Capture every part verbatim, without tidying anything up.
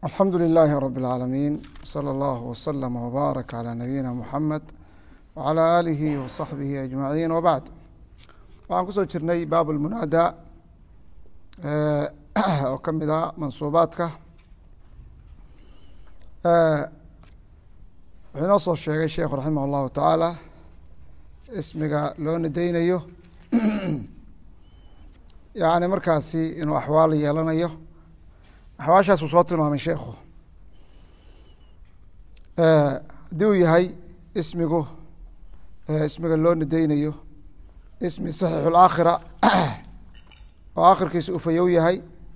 الحمد لله رب العالمين صلى الله وسلم وبارك على نبينا محمد وعلى آله وصحبه أجمعين وبعد waxaan kusoo jirnay baab اlmunaada oo ka mid a mansuubaadka wuxuu inoo soo sheegay sheekhu raximah اllahu tacaala ismiga loo nadeynayo yani markaasi inuu axwaal yeelanayo axwaashaas uu soo tilmaamay sheekhu haddii uu yahay ismigu ismiga loo nadeynayo ismi saxiix اlaakhira oo aakhirkiisa uu fayow yahay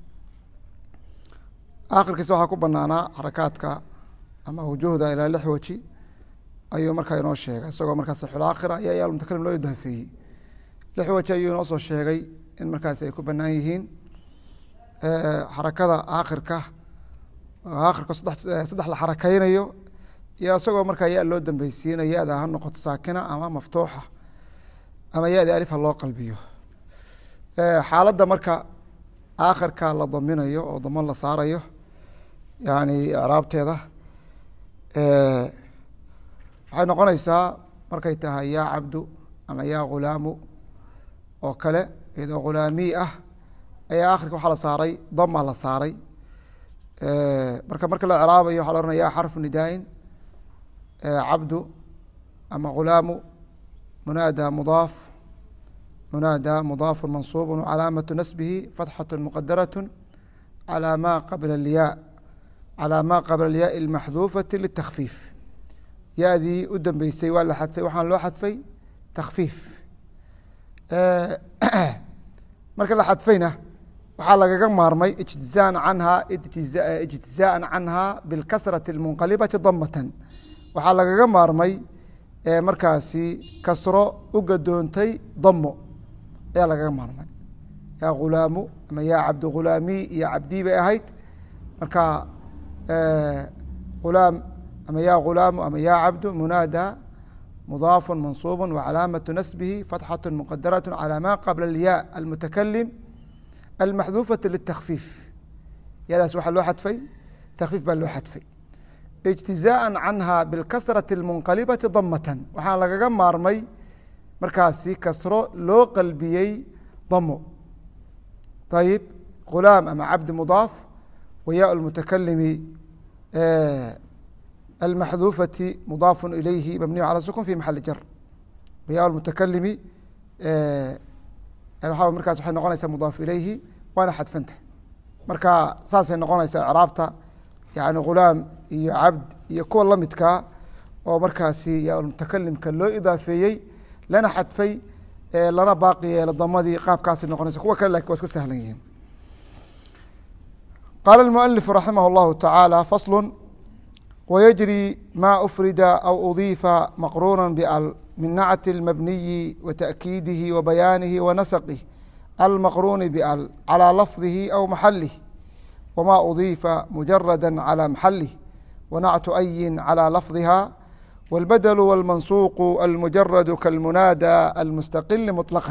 aakhirkiisa waxaa ku banaanaa xarakaadka ama wujuhda ilaa lix waji ayuu markaa inoo sheegay isagoo markaa saxiix ulaakhira ayaa yaal mutakalim loo idaafeeyey lix waji ayuu inoo soo sheegay in markaasi ay ku banaan yihiin xarakada aakhirka aakhirka saddex saddex la xarakeynayo iyo isagoo markaa ya loo dambeysiinayo ya-da ha noqoto saakina ama maftuuxa ama ya-da alif ha loo qalbiyo xaaladda marka aakhirka la daminayo oo damo la saarayo yani icraabteeda waxay noqonaysaa markay tahay yaa cabdu ama yaa ghulaamu oo kale iyadoo ghulaami ah ayaa akhirka waxaa la saaray dama la saaray marka marka la icraabayo waxa la ohanaya xarfu nidaain cabdu ama ghulaamu munaada mudaaf munaada mudaafu mansuub wcalaamatu nasbihi fatxaة muqadaraة calى ma qabla اlyaa calى ma qabla اlyaai اlmaxduufati litakfiif ya-dii u dambeysay waa la xadfay waxaan loo xadfay takfiif marka la xadfayna waxaa lagaga maarmay ijtizaan canha ijtizaءa canha bilkasraةi اlmunqalibati damatan waxaa lagaga maarmay markaasi kasro u gadoontay damo ayaa lagaga maarmay yaa ghulaamu ama yaa cabdu ghulaami iyo cabdii bay ahayd marka ghulaam ama yaa ghulaamu ama yaa cabdu munaada mudaafu mansuub wcalaamatu nasbihi fatxaة muqadaraة calى ma qabla اlyaa almutakalim almaxduufati litakfiif yadaas waxaa loo xadfay takfiif baa loo xadfay ijtizaaءa canha bilkasraةi اlmunqalibati damatan waxaa lagaga maarmay markaasi kasro loo qalbiyey damo ayib ghulaam ama cabdi mudaaf wa yaa اlmutakalimi almaxduufati mudaafu ilayhi mabniyu calى sukun fi maxali jar wa yaa mutakalimi markaas waxay noqonaysaa mudaaf ilayhi waana xadfanta marka saasay noqonaysaa icraabta yani ghulaam iyo cabd iyo kuwa lamidkaa oo markaasi yaa mutakalimka loo idaafeeyey lana xadfay lana baaqi yeelo damadii qaabkaasay noqonaysa kuwa kale lakin waa iska sahlan yihiin qaala اlmualifu raximah اllahu tacaala faslu wayajri ma ufrida aw udiifa maqruuna bal min nacti اlmabniyi wataأkiidihi wabayaanihi wanasqih almaqruuni bal calى lafdihi aw maxalih wma udiifa mujarada calى maxalih wanactu ayin calى lafdiha wاlbadl wاlmansuuq almujarad kalmunaada almustaqili muطlaqا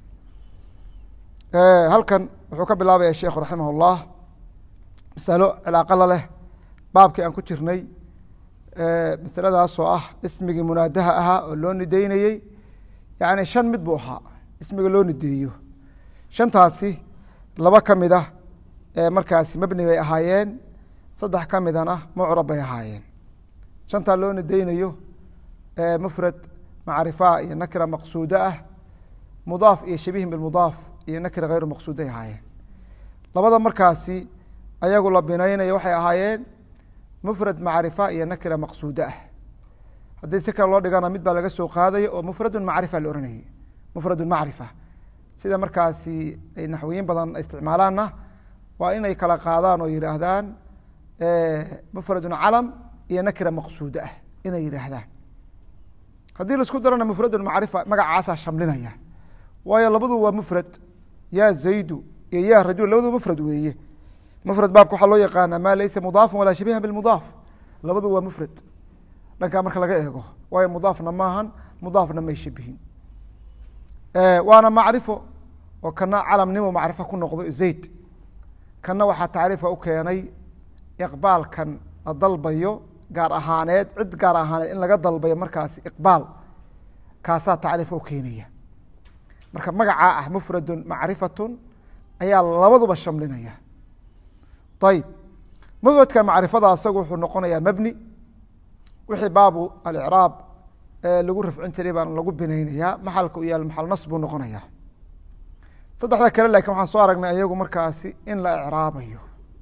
halkan wuxuu ka bilaabaya sheikhu raximah اllah masalo cilaaqo la leh baabkii aan ku jirnay masaladaasoo ah ismigii munaadaha ahaa oo loo nideynayey yani shan mid buu ahaa ismiga loo nideeyo shantaasi laba ka mid ah markaasi mabni bay ahaayeen saddex ka midana mucrab bay ahaayeen shantaa loo nadeynayo mufrad macrifa iyo nakira maqsuudo ah mudaaf iyo shabihin bimudaaf iyo nakira hayru maqsuuday ahaayeen labada markaasi ayagu la binaynayo waxay ahaayeen mufrad macrifa iyo nakira maqsuudo ah haddii si kale loo dhigana mid baa laga soo qaadayo oo mufradu macrifa la ohanayay mufradu macrifa sida markaasi ay naxwiyin badan isticmaalaanna waa inay kala qaadaan oo yihaahdaan mufradu calam iyo nakira maqsuudo ah inay yihaahdaan haddii laisku darana mufradu macrifa magacaasaa shamlinaya waayo labadu waa mufrad ya zaydu iyo ya rajul labadu mufrad weeye mufrad baabka waxaa loo yaqaana ma laysa mudaafan walaa shabiha bimudaaf labadu waa mufrad dhankaa marka laga eego waayo mudaafna maahan mudaafna may shabihin waana macrifo oo kana calamnimo macrifo ku noqdo zayd kana waxaa tacriifa u keenay iqbaalkan la dalbayo gaar ahaaneed cid gaar ahaaneed in laga dalbayo markaasi iqbaal kaasaa tacriif u keenaya marka magacaa ah mufradun macrifatun ayaa labaduba shamlinaya ayib mufradka macrifada asagu wuxuu noqonayaa mabni wixii baabu alicraab ee lagu rafcin jiray baan lagu binaynayaa maxalka u yaal maxal nas buu noqonayaa saddexda kale lakin waxaan soo aragnay ayagu markaasi in la icraabayo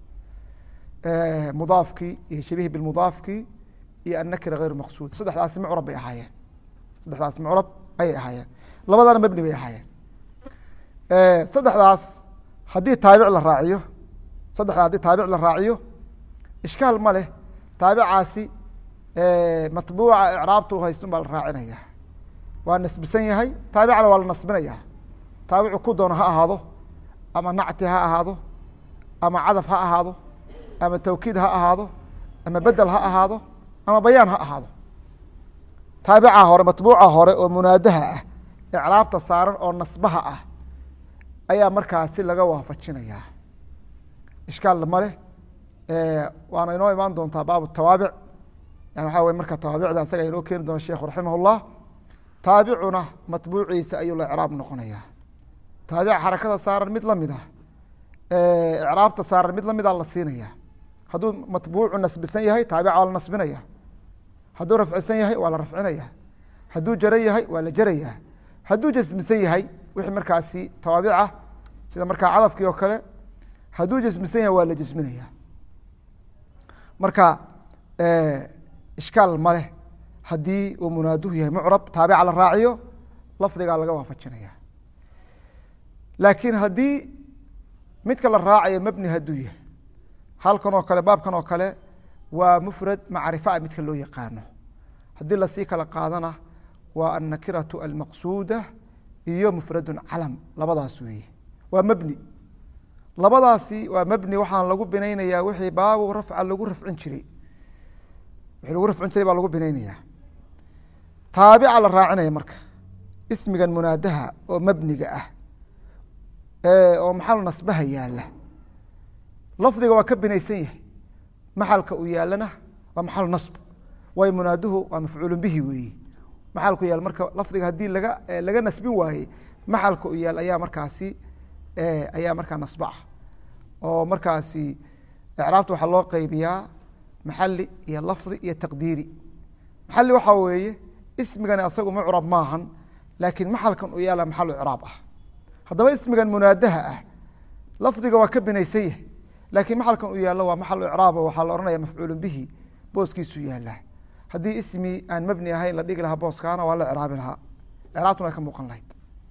mudaafkii iyo shabihi bimudaafkii iyo annakira hayr maqsuud saddexdaasi mucrab bay ahaayeen saddexdaas mucrab ayay ahaayeen labadana mabni bay ahaayeen saddexdaas haddii taabic la raaciyo saddexdaa haddii taabic la raaciyo ishkaal ma leh taabicaasi matbuuca icraabtu haystun baa la raacinaya waa nasbisan yahay taabicana waa la nasbinaya taabicu ku doono ha ahaado ama nacti ha ahaado ama cadaf ha ahaado ama tawkiid ha ahaado ama bedel ha ahaado ama bayaan ha ahaado taabica hore matbuuca hore oo munaadaha ah icraabta saaran oo nasbaha ah ayaa markaasi laga waafajinaya ishkaal ma leh waana inoo imaan doontaa baabu tawaabic yani waxaa wey marka tawaabicda asaga inoo keeni doona sheikhu raximah اllah taabicuna matbuuciisa ayuu la icraab noqonaya taabic xarakada saaran mid lamid ah icraabta saaran mid lamida la siinaya hadduu matbuucu nasbisan yahay taabica waa la nasbinaya hadduu rafcisan yahay waa la rafcinaya hadduu jaran yahay waa la jaraya hadduu jasmisan yahay wixii markaasi tawaabica sida markaa cadafkii oo kale hadduu jasmisan yahay waa la jasminaya marka ishkaal ma leh haddii uu munaaduhu yahay mucrab taabica la raaciyo lafdigaa laga waafajinaya laakiin haddii midka la raacayo mabni hadduu yahay halkan oo kale baabkan oo kale waa mufrad macrifa midka loo yaqaano haddii lasii kala qaadana waa annakiratu almaqsuuda iyo mufradun calam labadaas weeye waa mabni labadaasi waa mabni waxaan lagu binaynayaa wixii baabu rafca lagu rafcin jiray wixii lagu rafcin jiray baa lagu binaynayaa taabica la raacinaya marka ismigan munaadaha oo mabniga ah oo maxal nasbaha yaala lafdiga waa ka binaysan yahay maxalka uu yaalana waa maxal nasb waayo munaaduhu waa mafcuulun bihi weeye maxalku yaal marka lafdiga haddii laga laga nasbin waaye maxalka uu yaal ayaa markaasi ayaa markaa nasba ah oo markaasi icraabta waxaa loo qeybiyaa maxali iyo lafdi iyo taqdiiri maxali waxaa weeye ismigani asagu mucrab maahan laakiin maxalkan uu yaala maxalu icraab ah haddaba ismigan munaadaha ah lafdiga waa ka binaysan yahay laakiin maxalkan uu yaallo waa maxalu icraab waxaa la ohanaya mafcuulun bihi booskiisu yaalaa haddii ismi aan mabni ahayn la dhigi lahaa booskaana waa la icraabi lahaa icraabtuna ay ka muuqan lahayd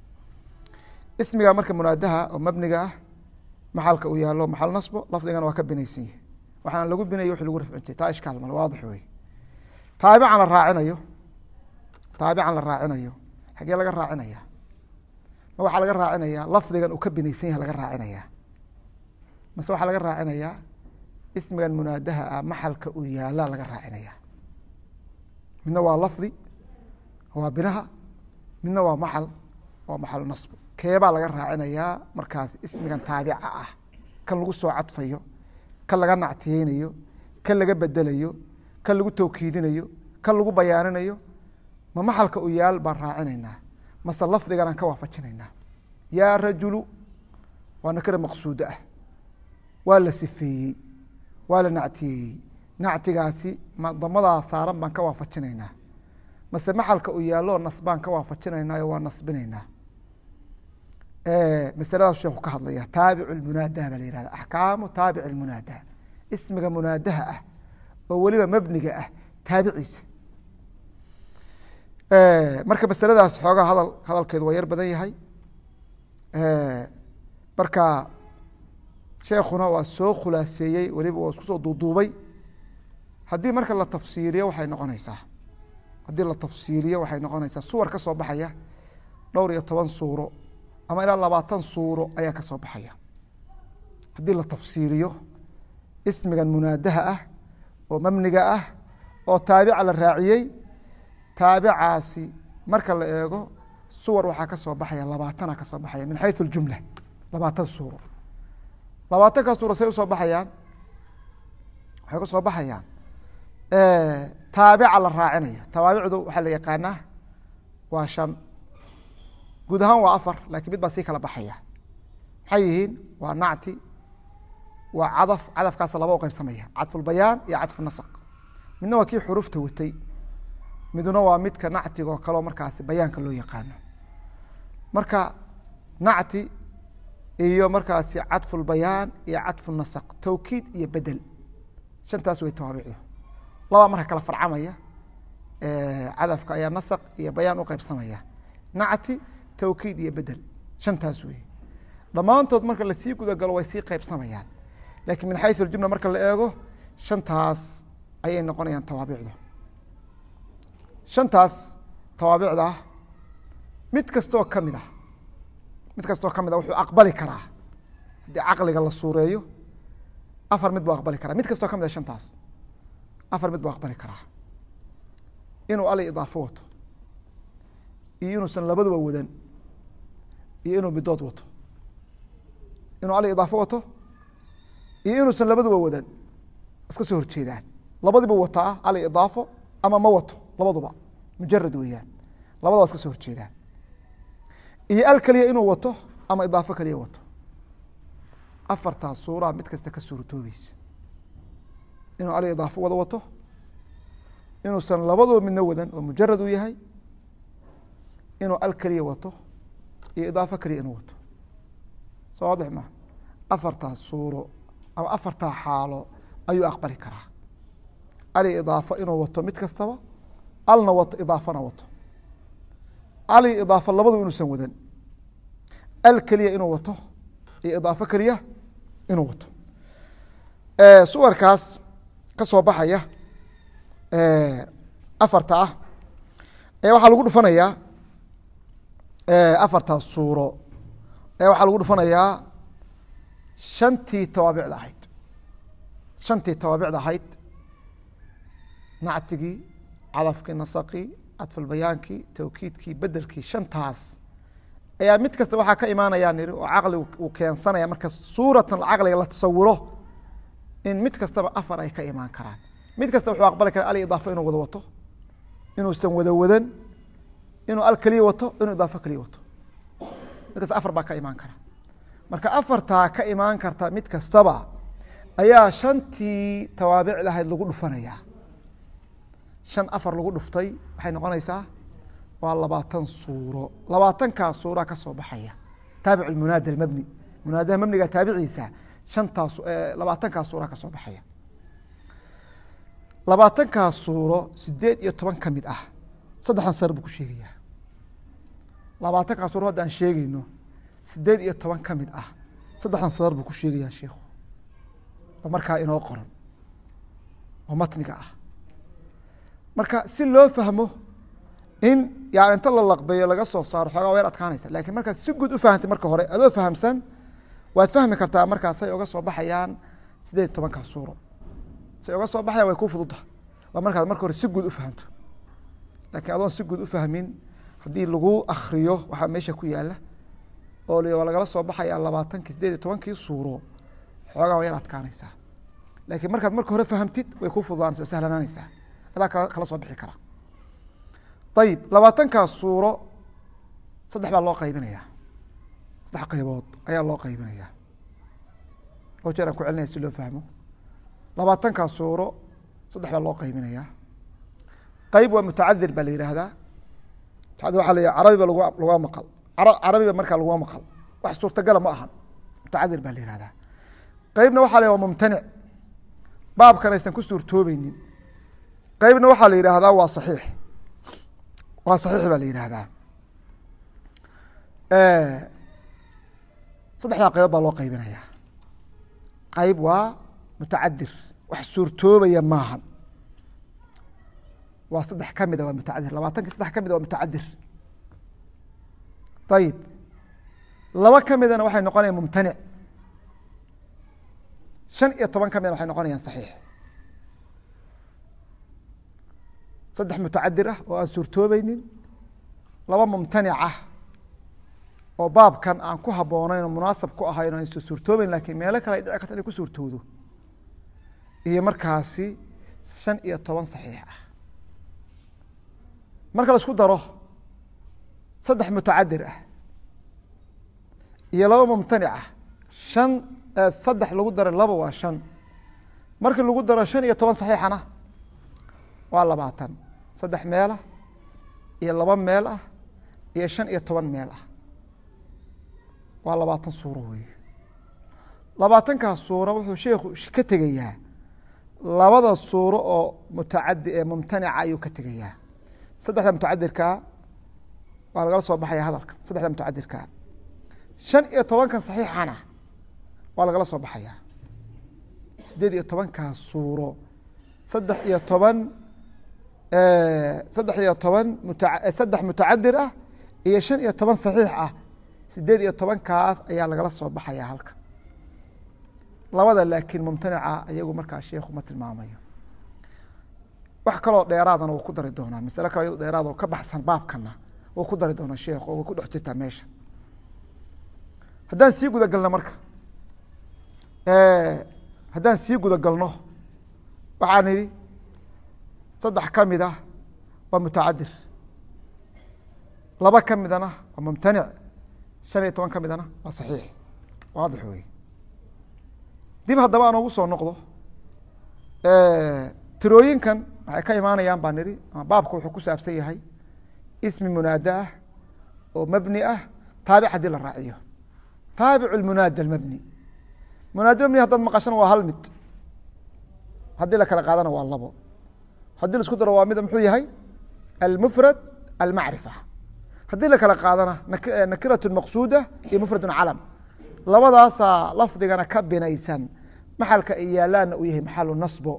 ismiga marka munaadaha oo mabniga ah maxalka uu yaallo maxal nasbo lafdigana waa ka binaysan yahay waxaana lagu binaya wixii lagu rafcin jiray taa ishkaal male waadix wey taabican la raacinayo taabican la raacinayo xaggee laga raacinaya ma waxaa laga raacinaya lafdigan uu ka binaysan yahay laga raacinaya mase waxaa laga raacinayaa ismigan munaadaha ah maxalka uu yaala laga raacinaya midna waa lafdi waa binaha midna waa maxal waa maxalu nasb keebaa laga raacinayaa markaas ismigan taabica ah kan lagu soo cadfayo kan laga nactiyeynayo kan laga bedelayo kan lagu tawkiidinayo kan lagu bayaaninayo ma maxalka uu yaal baan raacinaynaa mase lafdigan aan ka waafajinaynaa yaa rajulu waa nakira maqsuuda ah waa la sifeeyey waa la nactiyeeyey nactigaasi damadaa saaran baan ka waafajinaynaa mase maxalka uu yaallo nasbaan ka waafajinaynaayo waa nasbinaynaa masaladaas sheeku ka hadlaya taabicu lmunaadaha baa la yihahda axkaamu taabic lmunaadaha ismiga munaadaha ah oo weliba mabniga ah taabiciisa marka masaladaas xoogaa hadal hadalkeedu waa yar badan yahay marka sheekuna waa soo khulaaseeyey weliba waa isku soo duuduubay haddii marka la tafsiiliyo waxay noqonaysaa haddii la tafsiiliyo waxay noqonaysaa suwar ka soo baxaya dhowr iyo toban suuro ama ilaa labaatan suuro ayaa ka soo baxaya haddii la tafsiiliyo ismigan munaadaha ah oo mabniga ah oo taabica la raaciyey taabicaasi marka la eego suwar waxaa ka soo baxaya labaatana ka soo baxaya min xayu ljumla labaatan suuro labaatankaa suuro say usoo baxayaan waxay ku soo baxayaan taabica la raacinayo. tawaabicdu waxaa la yaqaanaa waa shan, guud ahaan waa afar, lakiin mid baa sii kala baxaya. maxay yihiin? waa nacti, waa cadaf, cadafkaas laba u qaybsamaya, cadfulbayaan iyo cadfunasq. midna waa kii xurufta watay, midna waa midka nactiga oo kaleo markaasi bayaanka loo yaqaano. marka nacti iyo markaasi cadfulbayaan iyo cadfunasq, tawkiid iyo bedel, shantaas way tawaabicdu. labaa marka kala farcamaya, cadafka ayaa nasq iyo bayaan u qaybsamaya, nacti, tawkiid iyo bedel, shantaas wey. dhammaantood marka lasii gudagalo way sii qaybsamayaan, lakiin min xayu اljumla marka la eego shantaas ayay noqonayaan tawaabicdu. shantaas tawaabicda ah mid kastoo kamid ah mid kastoo kamid ah wuxuu aqbali karaa, haddii caqliga la suureeyo, afar mid buu aqbali karaa. mid kastoo kamid ah shantaas afar mid buu aqbali karaa: inuu ali idaafo wato, iyo inuusan labaduba wadan, iyo inuu midood wato. inuu ali idaafo wato iyo inuusan labaduba wadan, iska soo horjeedaan. labadiba wataa ali idaafo ama ma wato, labaduba mujarad weeyaan, labadaba iska soo horjeedaan. iyo al keliya inuu wato ama idaafo keliya wato. afartaas suuraa mid kasta ka suurtoobaysa: inuu ali idaafo wada wato, inuusan labaduba midna wadan oo mujarad uu yahay, inuu al keliya wato, iyo idaafo keliya inuu wato. soo waadix ma? afartaas suuro ama afartaa xaalo ayuu aqbali karaa. ali idaafo inuu wato mid kastaba, alna wato, idaafona wato. ali idaafo labadu inuusan wadan, al keliya inuu wato, iyo idaafo keliya inuu wato. suwarkaas ka soo baxaya afarta ah ee waxaa lagu dhufanayaa afartaas suuro ee waxaa lagu dhufanayaa shantii tawaabicda ahayd. shantii tawaabicda ahayd: nactigii, cadafkii, nasaqii, cadfulbayaankii, tawkiidkii, bedelkii. shantaas ayaa mid kasta waxaa ka imaanayaan niri oo caqli uu keensanaya marka suuratan caqliga la tasawuro in mid kastaba afar ay ka imaan karaan. mid kasta wuxuu aqbali karaa ali idaafo inuu wada wato, inuusan wada wadan, inuu al keliya wato, inuu idaafo keliya wato. mid kasta afar baa ka imaan kara. marka afartaa ka imaan karta mid kastaba ayaa shantii tawaabicda ahayd lagu dhufanayaa. shan afar lagu dhuftay waxay noqonaysaa waa labaatan suuro. labaatankaas suuraa ka soo baxaya taabic munaada mabni, munaadaha mabniga taabiciisa shantaas labaatankaas suura ka soo baxaya. labaatankaas suuro sideed iyo toban ka mid ah saddexdan sar buu ku sheegayaa. labaatankaas suuro haddaan sheegayno sideed iyo toban ka mid ah saddexdan sar buu ku sheegayaa sheikhu, oo markaa inoo qoran oo matniga ah. marka si loo fahmo in yani inta la laqbeeyo laga soo saaro xoogaa weer adkaanaysa, lakiin markaad si guud u fahantay marka hore adoo fahamsan waad fahmi kartaa markaasay oga soo baxayaan sideed iyo tobankaas suuro. say oga soo baxayaan way ku fududahay, waa markaad marka hore si guud u fahamto. laakiin adoon si guud u fahmin haddii lagu akriyo waxaa meesha ku yaala oo l lagala soo baxayaa labaatankii sideed iyo tobankii suuro, xoogaa waa yar adkaanaysaa. laakiin markaad marka hore fahamtid way ku fududaanaysa, way sahlanaanaysaa, adaa kala soo bixi kara. ayib, labaatankaas suuro saddex baa loo qaybinayaa, saddex qaybood ayaa loo qaybinayaa. oo jeer aan ku celinaya si loo fahmo. labaatankaas suuro saddex baa loo qaybinayaa. qayb waa mutacadir baa la yihahdaa. mutacadir waxa la yihah carabiba lag lagua maqal, carabiba markaa laguma maqal, wax suurtagala ma ahan, mutacadir baa la yihahdaa. qeybna waxa la yah waa mumtanic, baabkan aysan ku suurtoobeynin. qeybna waxaa la yihahdaa waa saxiix, waa saxiix baa la yihahdaa. saddexdaa qaybood baa loo qaybinayaa. qayb waa mutacadir, wax suurtoobaya maahan, waa saddex kamida waa mutacadir. labaatankii saddex kamida waa mutacadir. ayib, laba kamidana waxay noqonayaan mumtanic, shan iyo toban kamidana waxay noqonayaan saxiix. saddex mutacadir ah oo aan suurtoobeynin, laba mumtanic ah oo baabkan aan ku haboonayn oo munaasab ku ahayn o aan suurtoobeyn, lakiin meelo kale ay dhici karta inay ku suurtoodo, iyo markaasi shan iyo toban saxiix ah marka la isku daro saddex mutacadir ah iyo laba mumtanic ah shan saddex lagu daray laba waa shan markii lagu daro shan iyo toban saxiixana waa labaatan saddex meel ah iyo laba meel ah iyo shan iyo toban meel ah waa labaatan suuro wey labaatankaas suuro wuxuu sheekhu ka tegayaa labada suuro oo mutacadi ee mumtanica ayuu ka tegayaa saddexda mutacadirkaa waa lagala soo baxaya hadalka saddexda mutacadirkaa shan iyo tobankan saxiixana waa lagala soo baxaya sideed iyo tobankaas suuro saddex iyo toban saddex iyo toban muta saddex mutacadir ah iyo shan iyo toban saxiix ah sideed iyo tobankaas ayaa lagala soo baxaya halka labada laakiin mumtanica iyagu markaa sheekhu ma tilmaamayo wax kaloo dheeraadana wuu ku dari doonaa masale kale iyado dheeraad oo ka baxsan baabkana wuu ku dari doonaa sheekh oo way ku dhex jirtaa meesha haddaan sii guda galno marka haddaan sii guda galno waxaan idhi saddex ka mid ah waa mutacadir laba ka midana waa mumtanic shan iyo toban ka midana waa saxiix waadix wey dib haddaba aan ugu soo noqdo tirooyinkan waxay ka imaanayaan baan nidhi baabka wuxuu ku saabsan yahay ismi munaada ah oo mabni ah taabic haddii la raaciyo taabic munaada mabni munaada mabni haddaad maqashana waa hal mid haddii la kala qaadana waa labo haddii la isku daro waa mida muxuu yahay almufrad almacrifa haddii la kala qaadana nakiratu maqsuuda iyo mufradu calam labadaasaa lafdigana ka binaysan maxalka ay yaalaana uu yahay maxalu nasbo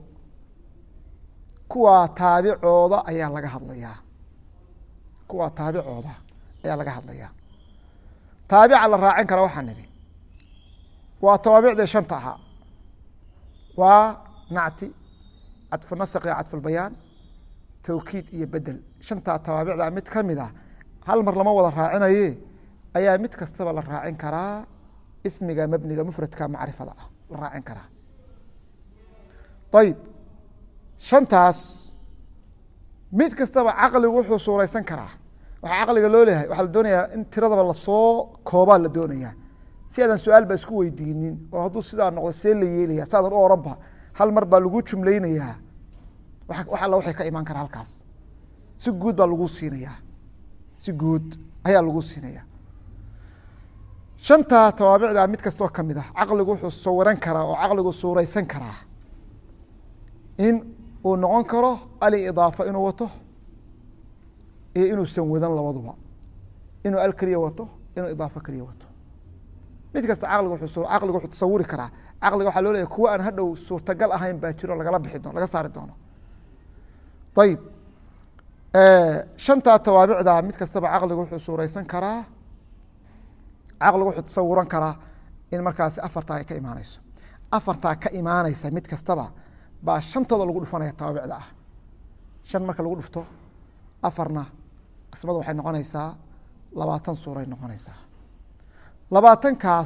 kuwaa taabicooda ayaa laga hadlayaa kuwaa taabicooda ayaa laga hadlayaa taabica la raacin kara waxaan nidhi waa tawaabicdii shanta ahaa waa nacti cadfu nasq iyo cadfu lbayaan tawkiid iyo bedel shantaa tawaabicdaa mid ka mid ah hal mar lama wada raacinaye ayaa mid kastaba la raacin karaa ismiga mabniga mufradka macrifada ah la raacin karaa ayib shantaas mid kastaba caqligu wuxuu suuraysan karaa waxaa caqliga loo leeyahay waxaa la doonayaa in tiradaba lasoo koobaa la doonayaa si aadan su-aal ba isku weydiinin oo hadduu sidaa noqdo see la yeelaya saadan u oranba hal mar baa lagu jumlaynayaa wax alla waxay ka imaan karaa halkaas si guud baa lagu siinayaa si guud ayaa lagu siinaya shantaa tawaabicdaa mid kastoo ka mid ah caqligu wuxuu sawiran karaa oo caqligu suuraysan karaa in uu noqon karo alidaafo inuu wato iyo inuusan wadan labaduba inuu al keliya wato inuu idaafo keliya wato mid kasta caqligu wuxuu caqligu wuxuu tasawuri karaa caqliga waxaa loo leeyahay kuwa aan hadhow suurtagal ahayn baa jiro lagala bixi doono laga saari doono ayib shantaa tawaabicdaa mid kastaba caqligu wuxuu suuraysan karaa caqligu wuxuu tasawuran karaa in markaasi afartaa ay ka imaaneyso afartaa ka imaaneysa mid kastaba baa shantooda lagu dhufanaya tawaabicda ah shan marka lagu dhufto afarna qismada waxay noqonaysaa labaatan suuray noqonaysaa labaatankaas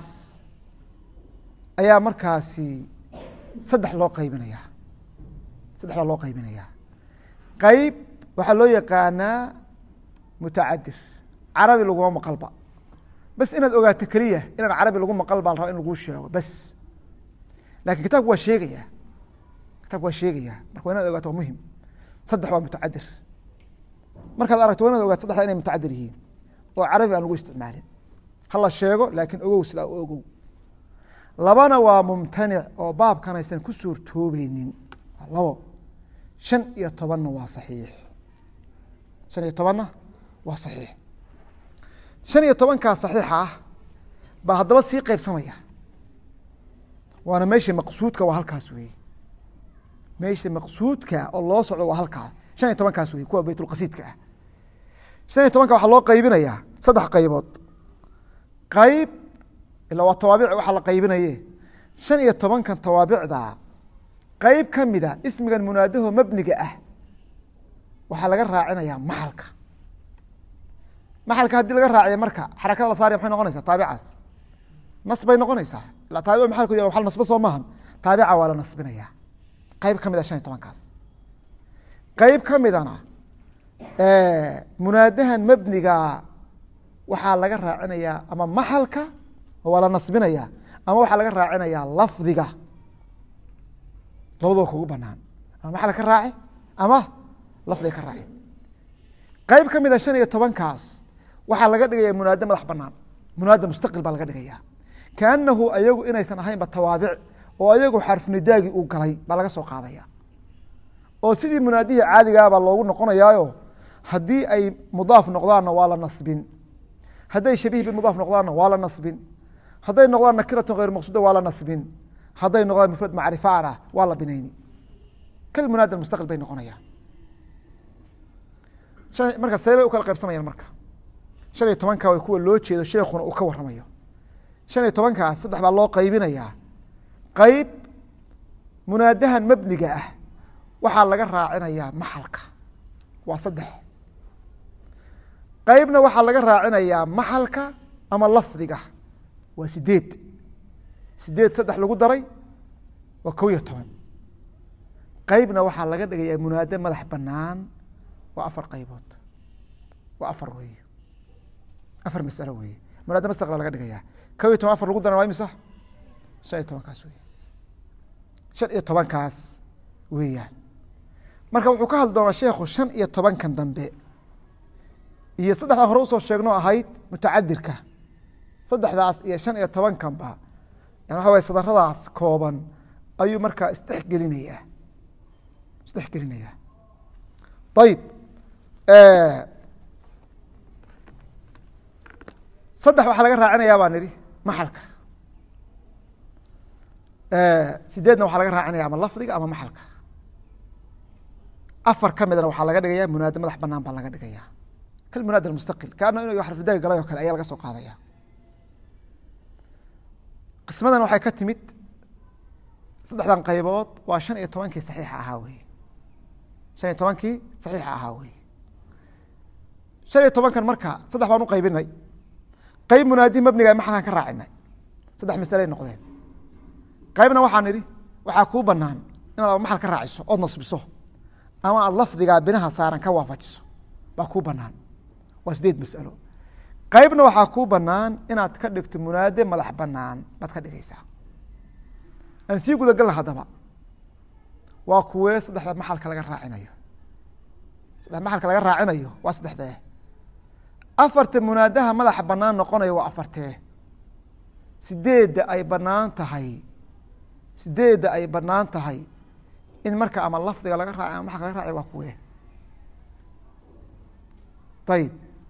ayaa markaasi saddex loo qaybinayaa saddex baa loo qaybinayaa qeyb waxaa loo yaqaanaa mutacadir carabi laguma maqalba bas inaad ogaato keliya inaan carabi lagu maqal baa la rabaa in laguu sheego bas lakin kitaabku waa sheegaya kitaabku waa sheegaya marka waa inaad ogaato waa muhim saddex waa mutacadir markaad aragto waa inaad ogaato saddexda inay mutacadir yihiin oo carabi aan lagu isticmaalin hala sheego laakiin ogow sidaa u ogow labana waa mumtanic oo baabkan aysan ku suurtoobeynin waa labo shan iyo tobanna waa saxiix shan iyo tobanna waa saxiix shan iyo tobankaa saxiixa ah baa haddaba sii qeybsamaya waana meesha maqsuudka waa halkaas weeye meesha maqsuudka oo loo socdo waa halkaa shan iyo tobankaas weye kuwa baytulqasiidka ah shan iyo tobanka waxaa loo qaybinayaa saddex qaybood qayb ilaa waa tawaabic waxaa la qaybinaye shan iyo tobankan tawaabicda qeyb ka mida ismigan munaadaho mabniga ah waxaa laga raacinayaa maxalka maxalka haddii laga raaciya marka xarakada la saaraya maxay noqonaysaa taabicaas nas bay noqonaysaa ila taabic maxalku ya wa nasbo soo maahan taabica waa la nasbinayaa qeyb ka mid a shan iyo tobankaas qeyb ka midana munaadahan mabniga waxaa laga raacinayaa ama maxalka waa la nasbinaya ama waxaa laga raacinayaa lafdiga labadoo kugu banaan ama maxal ka raaci ama lafdiga ka raaci qeyb ka mida shan iyo tobankaas waxaa laga dhigaya munaade madax banaan munaade mustaqil baa laga dhigaya kaanahu ayagu inaysan ahaynba tawaabic oo ayagu xarfnidaagii uu galay baa laga soo qaadaya oo sidii munaadihii caadigaabaa loogu noqonayaayo haddii ay mudaaf noqdaanna waa la nasbin hadday shabiih bimudaaf noqdaanna waa la nasbin hadday noqdaan nakiratu hayr maqsuuda waa la nasbin hadday noqdaan mufrad macrifaana waa la binayni kal munaada mustaqil bay noqonayaan marka see bay u kala qaybsamayaan marka shan iyo tobanka way kuwa loo jeedo sheekuna uu ka waramayo shan iyo tobankaas saddex baa loo qaybinayaa qeyb munaadahan mabniga ah waxaa laga raacinayaa maxalka waa saddex qeybna waxaa laga raacinayaa maxalka ama lafdiga waa sideed sideed saddex lagu daray waa kow iyo toban qeybna waxaa laga dhigayaa munaade madax banaan waa afar qaybood waa afar weeye afar masalo weeye munaade mustaqila laga dhigayaa kow iyo toban afar lagu daran waa imisa shan iyo tobankaas wey shan iyo tobankaas weeyaan marka wuxuu ka hadli doonaa sheekhu shan iyo tobankan dambe iyo saddexdan hore usoo sheegno ahayd mutacadirka saddexdaas iyo shan iyo tobankanba yani waxa way sadaradaas kooban ayuu markaa isdhexgelinayaa isdhexgelinayaa ayib saddex waxaa laga raacinayaa baan idhi maxalka sideedna waxaa laga raacinaya ama lafdiga ama maxalka afar ka midna waxaa laga dhigaya munaade madax banaan baa laga dhigaya kal munaade mustaqil kaana inuu xarfidaagi galay oo kale ayaa laga soo qaadaya qismadan waxay ka timid saddexdan qaybood waa shan iyo tobankii saxiixa ahaa wey shan iyo tobankii saxiixa ahaa wey shan iyo tobankan marka saddex baan u qaybinay qeyb munaadi mabniga maxalkan ka raacinay saddex masaley noqdeen qaybna waxaan idhi waxaa kuu banaan inaad aba maxal ka raaciso ood nasbiso ama aad lafdigaa binaha saaran ka waafajiso baa kuu banaan waa sideed masalo qaybna waxaa kuu banaan inaad ka dhigto munaade madax banaan baad ka dhigaysaa aan sii gudagalna haddaba waa kuwee saddexda maxalka laga raacinayo saddex maxalka laga raacinayo waa saddexdee afarta munaadaha madaxa banaan noqonaya waa afartee sideedda ay banaan tahay sideedda ay banaan tahay in marka ama lafdiga laga raaci ama maxalka laga raaciy waa kuwee ayib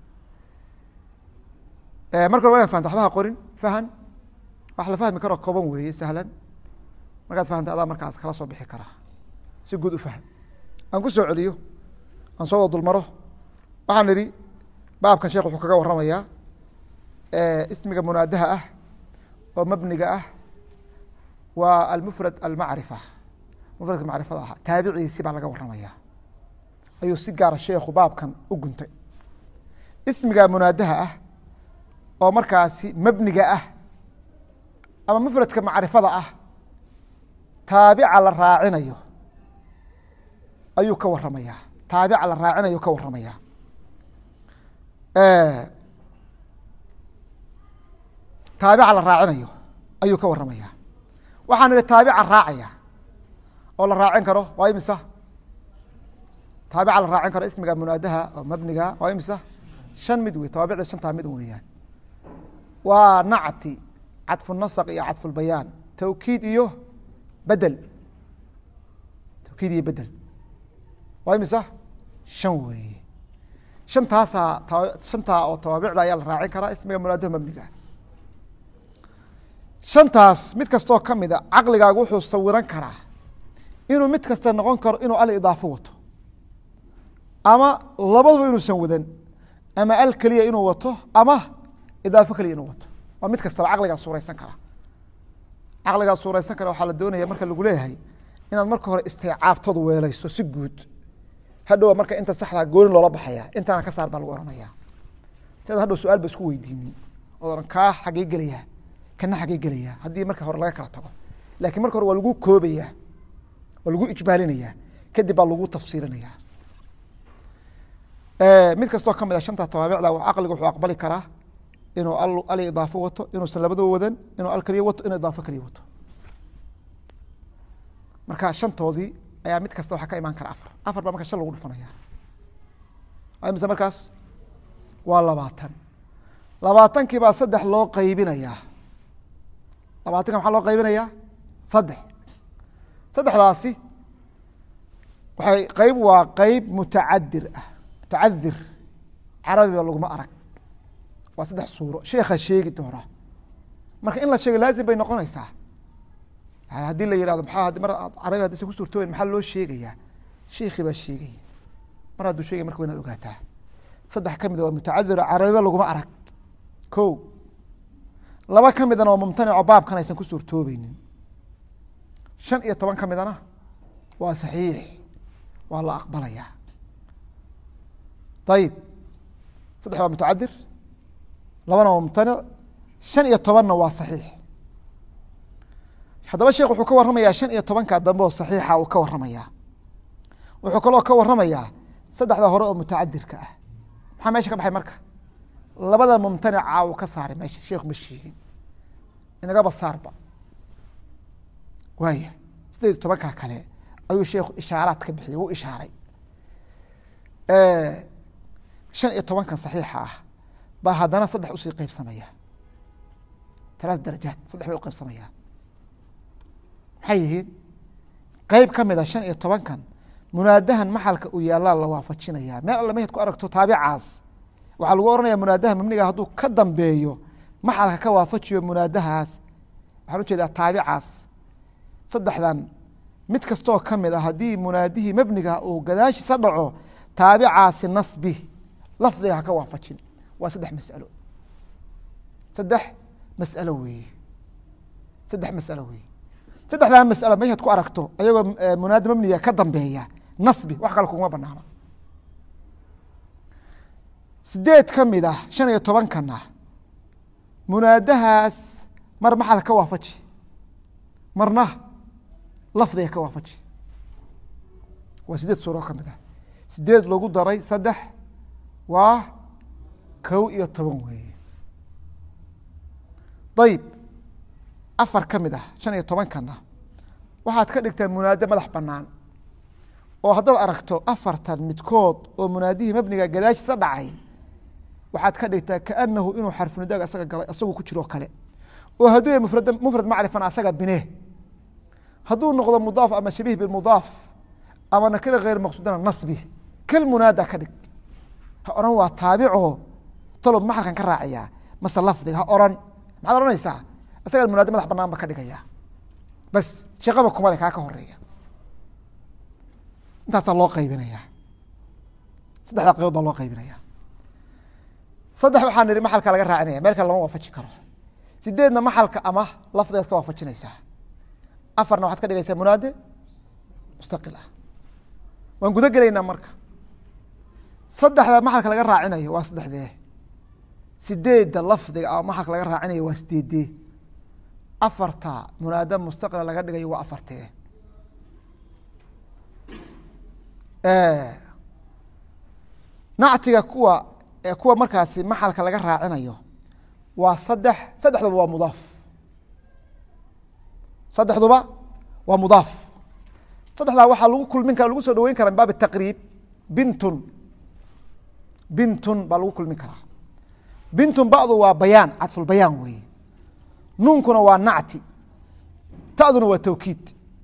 marka hore wa inad fahamta waxbaha qorin fahan wax la fahmi karoo kooban weeye sahlan markaad fahamta adaa markaas kala soo bixi karaa si guud u faham aan ku soo celiyo aan soo wada dulmaro waxaan idhi baabkan sheekh wuxuu kaga waramayaa ismiga munaadaha ah oo mabniga ah waa almufrad almacrifa mufradka macrifada ah taabiciisi baa laga waramaya ayuu si gaara sheekhu baabkan u guntay ismiga munaadaha ah oo markaasi mabniga ah ama mufradka macrifada ah taabica la raacinayo ayuu ka waramayaa taabica la raacinayo ka waramaya taabica la raacinayo ayuu ka waramaya waxaan idhi taabica raacaya oo la raacin karo waa imisa taabica la raacin karo ismiga munaadaha oo mabniga waa imisa shan mid wey tawaabicda shantaa mid weeyaan waa nacti cadfu nasq iyo cadfu lbayaan tawkiid iyo bedel tawkiid iyo bedel waa imisa shan weeye shantaasaa shantaa oo tawaabicda ayaa la raacin karaa ismiga munaadaha mabniga shantaas mid kastoo ka mida caqligaagu wuxuu sawiran karaa inuu mid kasta noqon karo inuu al idaafo wato ama labaduba inuusan wadan ama al keliya inuu wato ama idaafo keliya inuu wato waa mid kastaba caqligaa suuraysan kara caqligaa suuraysan kara waxaa la doonaya marka lagu leeyahay inaad marka hore isticaabtoodu weelayso si guud hadhowa marka inta saxdaa gooni loola baxaya intaana ka saar baa lagu ohanaya siadan hadhow su-aal ba isku weydiinin ood ohan kaa xagee gelaya kana xagee gelaya haddii marka hore laga kala tago laakiin marka hore waa lagu koobaya waa lagu ijmaalinaya kadib baa lagu tafsiilinaya mid kastoo ka mid a shanta tawaabicda caqliga wuxuu aqbali karaa inuu al idaafo wato inuusan labadoo wadan inuu al keliya wato inuu idaafo keliya wato marka shantoodii ayaa mid kasta waxaa ka imaan kara afar afar baa marka shan lagu dhufanaya mise markaas waa labaatan labaatankii baa saddex loo qaybinayaa labaatanka maxaa loo qaybinayaa saddex saddexdaasi waxay qeyb waa qeyb mutacadir ah mutacadir carabiga laguma arag waa saddex suuro sheekha sheegi doona marka in la sheego laazim bay noqonaysaa yani haddii la yihahdo maxaa mar carabi haddiisan ku suurtooben maxaa loo sheegayaa sheekhi baa sheegaya mar hadduu sheegay marka wa inaad ogaataa saddex ka mida waa mutacadir carabiba laguma arag ko laba ka midana waa mumtanico baabkan aysan ku suurtoobeynin shan iyo toban ka midana waa saxiix waa la aqbalayaa ayib saddex waa mutacadir labana waa mumtanic shan iyo tobanna waa saxiix haddaba sheekh wuxuu ka warramayaa shan iyo tobanka dambe oo saxiixa uu ka warramayaa wuxuu kaloo ka warramayaa saddexda hore oo mutacadirka ah maxaa meesha ka baxay marka labada mumtanica uu ka saaray meesha sheekhu ma sheegin inagaba saarba waaya sideed iyo tobanka kale ayuu sheekhu ishaaraad ka bixiyey wuu ishaaray shan iyo tobankan saxiixa ah baa haddana saddex usii qeybsamaya talaata darajaad saddex bay u qeybsamaya maxay yihiin qeyb ka mid a shan iyo tobankan munaadahan maxalka uu yaallaa la waafajinayaa meel alle mehed ku aragto taabicaas waxaa lagu ohanaya munaadaha mabniga hadduu ka dambeeyo maxalka ka waafajiyo munaadahaas waxaan ujeedaa taabicaas saddexdan mid kastoo ka mid a haddii munaadihii mabniga uu gadaashiisa dhaco taabicaasi nasbi lafdiga haka waafajin waa saddex masalo saddex masalo weeye saddex masalo weeye saddexdaa masalo meeshaad ku aragto ayagoo munaada mabniga ka dambeeya nasbi wax kale kuguma banaana sideed ka mid ah shan iyo tobankana munaadahaas mar maxal ka waafaji marna lafdiga ka waafaji waa sideed suuro ka mid ah sideed lagu daray saddex waa kow iyo toban weeye ayib afar ka mid ah shan iyo tobankana waxaad ka dhigtaa munaado madax banaan oo haddaad aragto afartan midkood oo munaadihii mabniga gadaashiisa dhacay waxaad ka dhigtaa kaanahu inuu xarfunidaaga asaga galay asagoo ku jiroo kale oo hadduu yahay mufrad mufrad macrifan asaga bine hadduu noqdo mudaaf ama shabiih bimudaaf ama nakira hayr maqsuudana nasbi kal munaada ka dhig ha oran waa taabico talob maxalkan ka raaciyaa mase lafdiga ha oran maxaad oranaysaa isagaa munaado madax banaan ba ka dhigaya bas shaqaba kumale kaa ka horeeya intaasaa loo qaybinaya saddexdaa qaybood baa loo qaybinaya saddex waxaan nihi maxalka laga raacinaya meel kale lama waafaji karo sideedna maxalka ama lafdigaad ka waafajinaysaa afarna waxaad ka dhigaysaa munaade mustaqil ah waan guda gelaynaa marka saddexda maxalka laga raacinayo waa saddexdee sideedda lafdiga ama maxalka laga raacinayo waa sideedee afarta munaada mustaqila laga dhigayo waa afartee nactiga kuwa kuwa markaasi maxalka laga raacinayo waa saddex saddexduba waa mudaaf saddexduba waa mudaaf saddexdaa waxaa lagu kulmin kara lagu soo dhaweyn karaa min baab taqriib bintun bintun baa lagu kulmin karaa bintun ba'du waa bayaan cadfulbayaan weeye nuunkuna waa nacti ta'duna waa tawkiid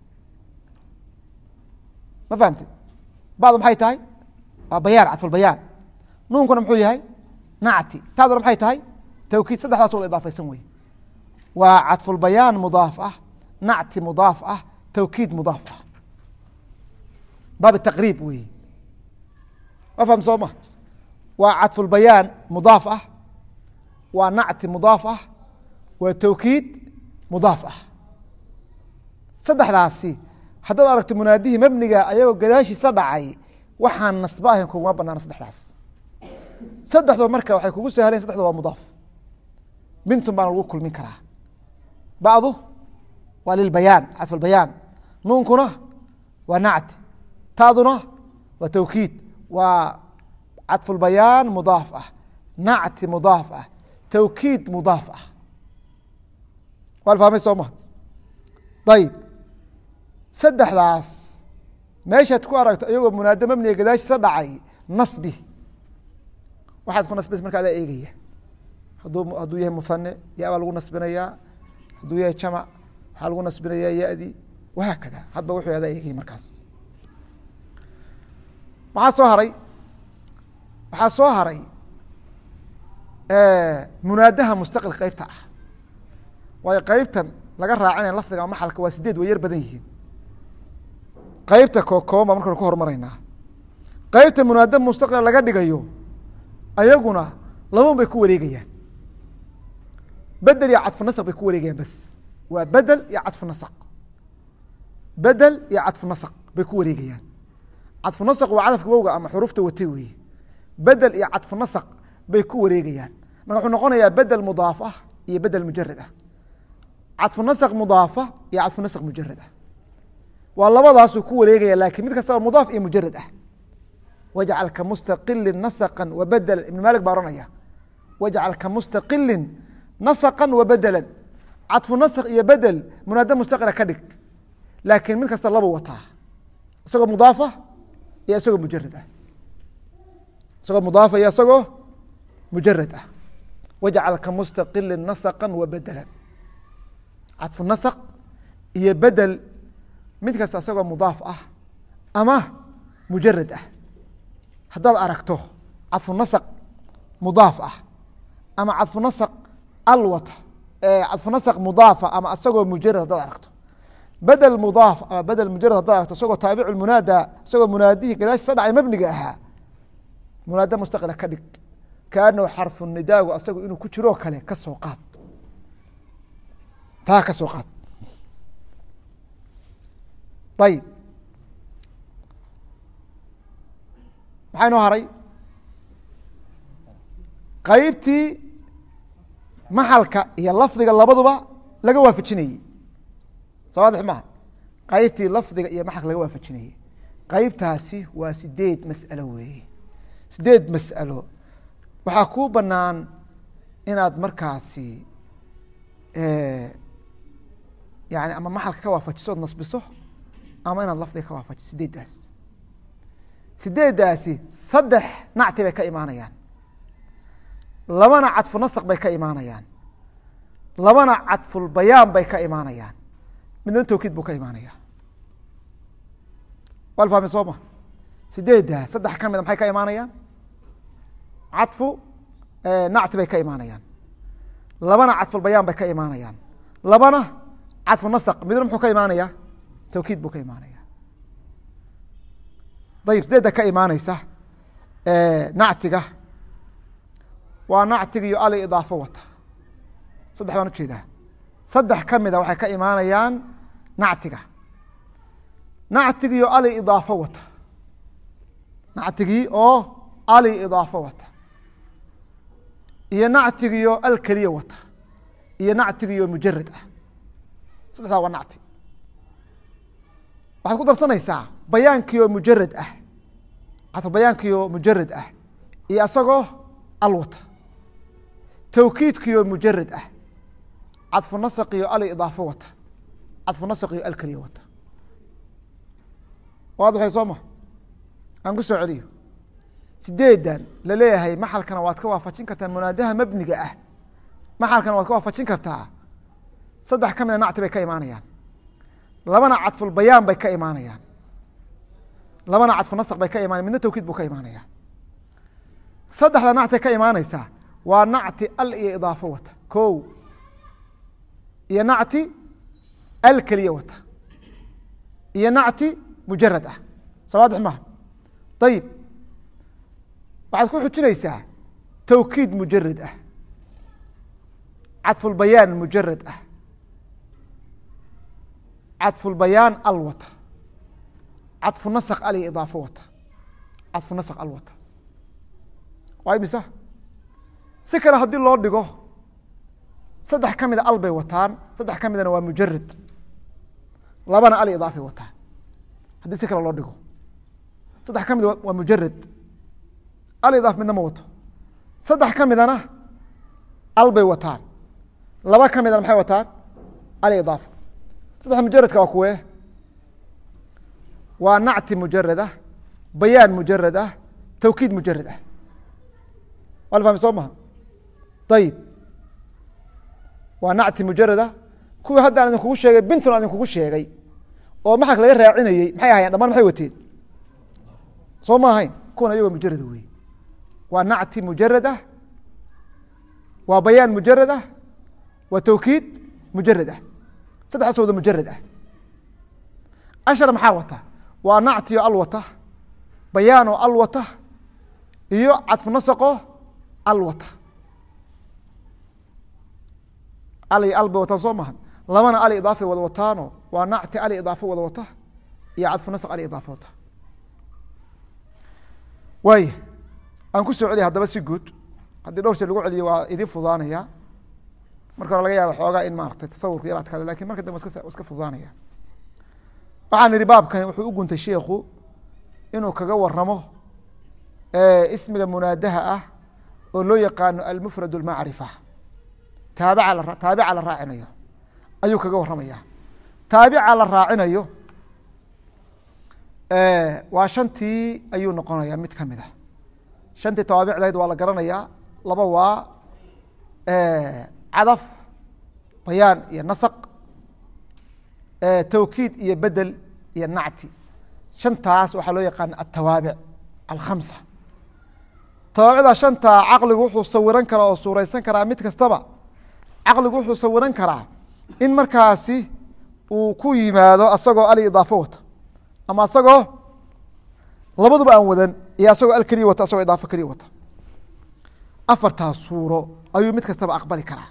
ma fahamtid ba'du maxay tahay waa bayaan cadfulbayaan nuunkuna muxuu yahay nacti ta'duna maxay tahay tawkiid saddexdaas wada idaafaysan weye waa cadfulbayaan mudaaf ah nacti mudaaf ah tawkiid mudaaf ah baab taqriib weeye ma faham soo ma waa cadfulbayaan mudaaf ah waa nacti mudaaf ah waa tawkiid mudaaf ah saddexdaasi haddaad aragto munaadihii mabniga ayagoo gadaashiisa dhacay waxaan nasba ahayn kuguma banaana saddexdaas saddexdoo marka waxay kugu sahleen saddexdo waa mudaaf bintun baana lagu kulmin karaa ba'du waa lilbayaan cadfulbayaan nuunkuna waa nacti, taaduna waa tawkiid, waa cadfu lbayaan mudaaf ah, nacti mudaaf ah, tawkiid mudaaf ah. waa la fahmay soo ma? ayib saddexdaas meeshaad ku aragto iyagoo munaada mabniga gadaashiisa dhacay nasbi, waxaad ku nasbis marka adaa eegaya. hadduu hadduu yahay muhane ya baa lagu nasbinayaa, hadduu yahay jamac waxaa lagu nasbinayaa ya-di, wahaakada hadba wuxuu adaa eegaya markaas. maxaa soo haray waxaa soo haray munaadaha mustaqil qeybta ah, waayo qeybtan laga raacinaya lafdiga maxalka waa sideed way yar badan yihiin. qeybta kookooban baa marka ku hormaraynaa. qeybta munaada mustaqila laga dhigayo ayaguna laban bay ku wareegayaan, bedel iyo cadfu nasq bay ku wareegayaan, bas waa bedel iyo cadfu nasq, bedel iyo cadfu nasq bay ku wareegayaan. cadfu nasq waa cadafka wowga ama xurufta watay weeye, bedel iyo cadfu nasq bay ku wareegayaan. marka wuxuu noqonayaa bedel mudaaf ah iyo bedel mujarad ah, cadfu nasq mudaafa iyo cadfu nasq mujarad ah. waa labadaasuu ku wareegaya, lakin mid kastaba mudaaf iyo mujarad ah. wajcal ka mustaqili nasqa wabedela, ibn malik baa ohanaya wajcal ka mustaqili nasqa wabedela, cadfu nasq iyo bedel munaada mustaqila ka dhig, laakin mid kasta laba wataa, isagoo mudaafa iyo isagoo mujarad ah, isagoo mudaafa iyo isagoo mujarad ah. wajcal ka mustaqili nasqa wabedela, cadfu nasq iyo bedel mid kasta isagoo mudaaf ah ama mujarad ah. haddaad aragto cadfu nasq mudaaf ah ama cadfu nasq alwata, cadfu nasq mudaafa ama isagoo mujarad haddaad aragto, bedel mudaaf ama bedel mujarad haddaad aragto isagoo taabicu munaada, isagoo munaadihii gadaashiisa dhacay mabniga ahaa, munaada mustaqila ka dhig, kaanahu xarfu nidaagu asagu inuu ku jiroo kale ka soo qaad, taa ka soo qaad. ayib maxaa inoo haray? qeybtii maxalka iyo lafdiga labaduba laga waafajinayey, sawaadix maha? qeybtii lafdiga iyo maxalka laga waafajinayey, qeybtaasi waa sideed mas'alo weeye. sideed mas'alo waxaa kuu banaan inaad markaasi yani ama maxalka ka waafajiso ood nasbiso, ama inaad lafdiga ka waafajiso. sideeddaas sideeddaasi saddex nacti bay ka imaanayaan, labana cadfu nasq bay ka imaanayaan, labana cadfulbayaan bay ka imaanayaan, midna tawkiid buu ka imaanaya. waa la fahmay soo ma? sideeddaas saddex ka mida maxay ka imaanayaan? cadfu nacti bay ka imaanayaan, labana cadfulbayaan bay ka imaanayaan, labana cadfu nasq, midna muxuu ka imaanaya? tawkiid buu ka imaanaya. dayib sideedda ka imaaneysa nactiga waa nactiga iyo ali idaafo wata, saddex baan ujeedaa. saddex ka mida waxay ka imaanayaan nactiga, nactigii oo ali idaafo wata, nactigii oo ali idaafo wata, iyo nactigii oo al keliya wata, iyo nactigii oo mujarad ah. saddexdaa waa nacti. waxaad ku darsanaysaa bayaankii oo mujarad ah, cadfu bayaankii oo mujarad ah iyo isagoo al wata, tawkiidkii oo mujarad ah, cadfu nasqi oo ali idaafo wata, cadfu nasqi oo al keliya wata. waadixay soo ma? aan ku soo celiyo. sideedan laleeyahay maxalkana waad ka waafajin kartaa munaadaha mabniga ah, maxalkana waad ka waafajin kartaa, saddex ka mida nacti bay ka imaanayaan, labana cadfulbayaan bay ka imaanayaan, labana cadfu nasq bay ka imaanayan, midna tawkiid buu ka imaanaya. saddexda nacti ka imaaneysaa waa nacti al iyo idaafo wata ko, iyo nacti al keliya wata, iyo nacti mujarad ah. sawaadix maha? ayib waxaad ku xujinaysaa tawkiid mujarad ah, cadfulbayaan mujarad ah, cadfulbayaan al wata, cadfu nasq al iyo idaafo wata, cadfu nasq al wata. waa imisa? si kale haddii loo dhigo saddex ka mida al bay wataan, saddex ka midana waa mujarad, labana al idaafay wataan. haddii si kale loo dhigo saddex ka mid waa mujarad alidaaf midna ma wato saddex ka midana al bay wataan laba ka midana maxay wataan alidaaf saddex mujaradka waa kuwee waa nacti mujarad ah bayaan mujarad ah tawkiid mujarad ah waa la fahmi soo maha ayib waa nacti mujarad ah kuwii hadda aan idinkugu sheegay bintun aan idinkugu sheegay oo maxalka laga raacinayey maxay ahayen dhamaan maxay wateen soo ma ahayn kuwan ayagoo mujarada wey waa nacti mujarad ah waa bayaan mujarad ah waa tawkiid mujarad ah saddexdaas wada mujarad ah ashar maxaa wata waa nactiyo al wata bayaanoo al wata iyo cadfu nasaqo al wata al iyo al bay wataan soo mahan labana al idaafay wada wataano waa nacti al idaafo wada wata iyo cadfu nasq al idaafo wata waay aan ku soo celiya haddaba si guud haddii dhowr jeer lagu celiyo waa idin fududaanaya marka hore laga yaaba xoogaa in maaragtay tasawurka yar adkaada lakin marka dambe iska iska fududaanaya waxaan idhi baabkani wuxuu u guntay sheikhu inuu kaga waramo ismiga munaadaha ah oo loo yaqaano almufrad اlmacrifa taabica la taabica la raacinayo ayuu kaga waramaya taabica la raacinayo waa shantii ayuu noqonaya mid kamid a shantii tawaabicdayd waa la garanaya laba waa cadaf bayaan iyo nasq tawkiid iyo bedel iyo nacti shantaas waxaa loo yaqaana atawaabic alkhamsa tawaabicda shantaa caqligu wuxuu sawiran karaa oo suureysan karaa mid kastaba caqligu wuxuu sawiran karaa in markaasi uu ku yimaado asagoo al idaafo wata ama asagoo labaduba aan wadan iyo asagoo al keliya wata asagoo idaafo keliya wata afartaas suuro ayuu mid kastaba aqbali karaa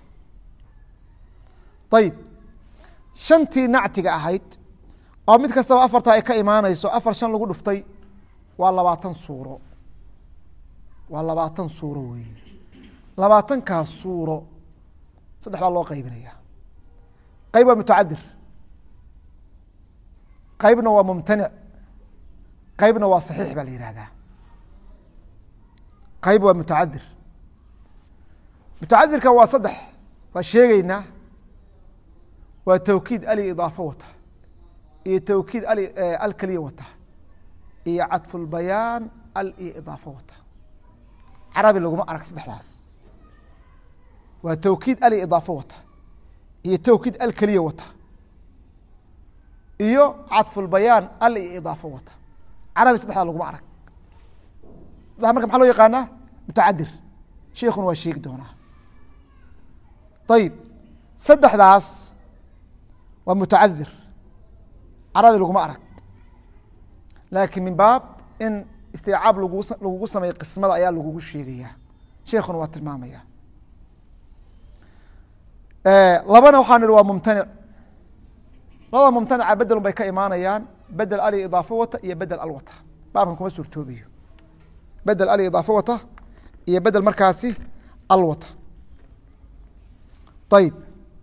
ayib shantii nactiga ahayd oo mid kastaba afartaa ay ka imaaneyso afar shan lagu dhuftay waa labaatan suuro waa labaatan suuro wey labaatankaas suuro saddex baa loo qaybinaya qayb waa mutacadir qaybna waa mumtanic qaybna waa saxiix baa la yihahdaa qayb waa mutacadir mutacadirka waa saddex waa sheegeynaa waa tawkiid ali idaafo wata iyo tawkiid al al keliya wata iyo cadfulbayaan al iyo idaafo wata carabi laguma arag saddexdaas waa tawkiid al iyo idaafo wata iyo tawkiid al keliya wata iyo cadfulbayaan al iyo idaafo wata carabi saddexdaa laguma arag saddex marka maxaa loo yaqaanaa mutacadir sheikuna waa sheegi doonaa ayib saddexdaas waa mutacadir carabi laguma arag laakin min baab in istiicaab lag lagugu sameeyo qismada ayaa lagugu sheegaya sheikuna waa tilmaamaya labana waxaan ihi waa mumtanic labada mumtanica bedelun bay ka imaanayaan bedel ali idaafo wata iyo bedel al wata baabkan kuma suurtoobiyo bedel ali idaafo wata iyo bedel markaasi al wata ayib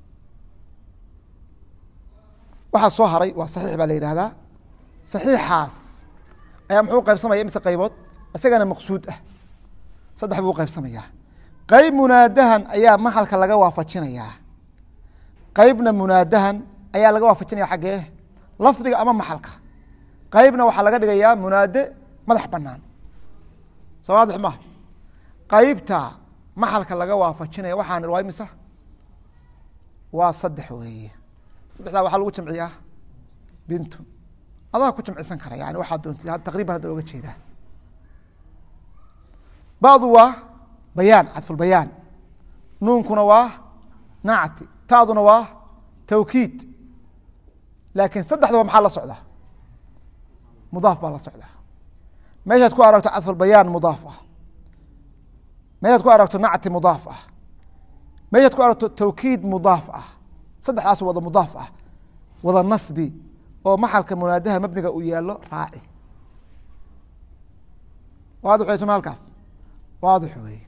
waxaa soo haray waa saxiix baa la yihahdaa saxiixaas ayaa muxuu qaybsamaya mise qaybood isagana maqsuud ah saddex buu qaybsamayaa qayb munaadahan ayaa maxalka laga waafajinayaa qaybna munaadahan ayaa laga waafajinaya xaggee lafdiga ama maxalka qaybna waxaa laga dhigayaa munaade madax banaan soo waadix maha qaybta maxalka laga waafajinaya waxaan irwaay mise waa saddex weeye saddexdaa waxaa lagu jamciyaa bintun adaa ku jamcisan kara yani waxaa doonta taqriban hadda oga jeedaa bacdu waa bayaan cadfulbayaan nuunkuna waa nacti taaduna waa tawkiid laakiin saddexdaba maxaa la socdaa mudaaf baa la socdaa meeshaad ku aragto cadfulbayaan mudaaf ah meeshaad ku aragto nacti mudaaf ah meeshaad ku aragto tawkiid mudaaf ah saddexdaas wada mudaaf ah wada nasbi oo maxalka munaadaha mabniga uu yaalo raaci waadix wey soma halkaas waadix wey